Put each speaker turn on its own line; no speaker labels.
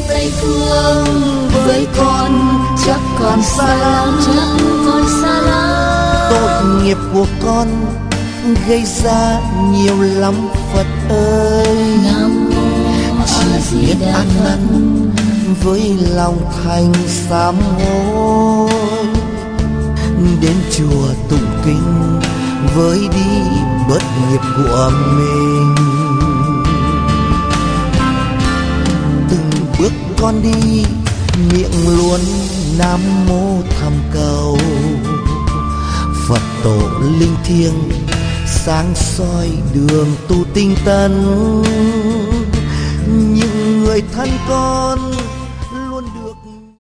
Tây Phương với con chắc còn xa lắm,
tội nghiệp của con gây ra nhiều lắm Phật ơi. Chỉ biết ăn năn với lòng thành sám hối, đến chùa tụng kinh với đi bớt nghiệp của mình. Từng bước con đi miệng luôn Nam Mô thầm cầu, Phật tổ linh thiêng sáng soi đường tu tinh tấn. Những người thân con